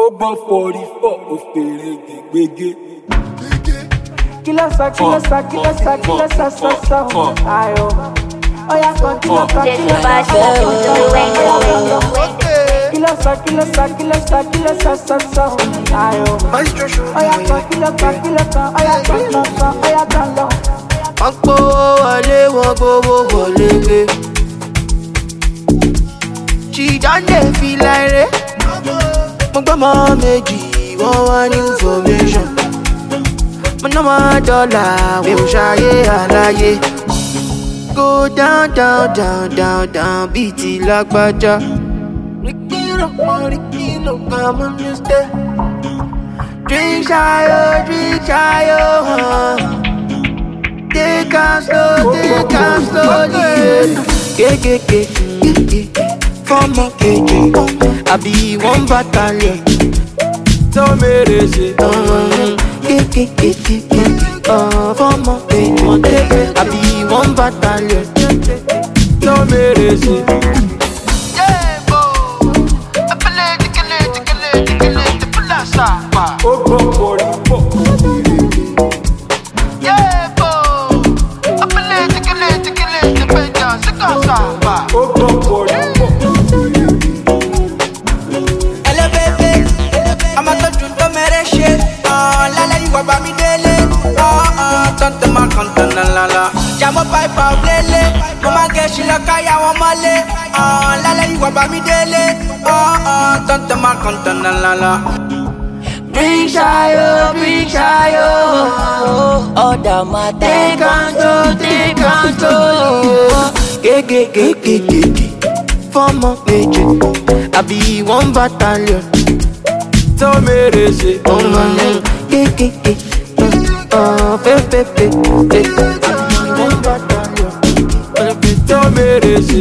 gbọ́ 44 òfèrè gbègbè. Kilo sa, ayo. Oya kan, kilo sa, ayo. Oya kan lọ. Wọ́n gbówó wọlé, wọ́n gbówó wọlé gbé. Chidande fi láìrè. Mo gbọ́ mọ́ méjì, wọ́n wá ní information. Mo ná mọ́ dọ́là, mi ò ṣayé àlàyé. Go down, down, down, down, down, bíi ti lágbájá. Rikino, come on, you stay. Drink shayo, Take am slowly. Ke. Form of KJ. I be one battalion. tó mèrè ṣe. Ke. Form of KJ. I be one battalion. tó mèrè ṣe. ó gbọ́ 44 òfèrè gbègbè. ó gbọ́ 44 òfèrè gbègbè. I'm a touch to mereshe. Lala you waba mi dele. Tante ma kantana lala. Jamo pipe of lele. Mama get she la kaya wa male. Lala you waba mi dele. Tante ma kantana lala. Bring shayo. Order ma take control. Ke. Form of KJ. I be one battalion. tó mèrè ṣe. Ke. Fe. One battalion. tó mèrè ṣe.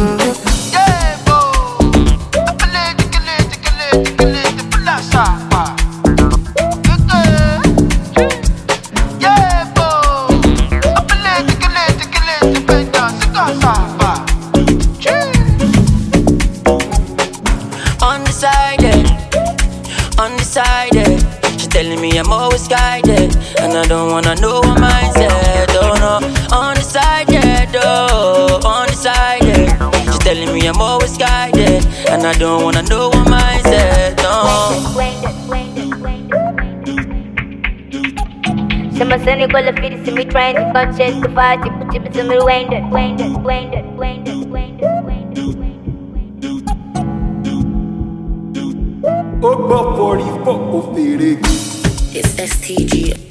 Undecided. She telling me I'm always guided, and I don't wanna know what mindset. Oh no, undecided. She telling me I'm always guided, and I don't wanna know what mindset. No. Some are saying go to feed to me trying to conscious to fight to put it to me winded. ó gbọ́ 44 òfèrè gbègbè. It's STG.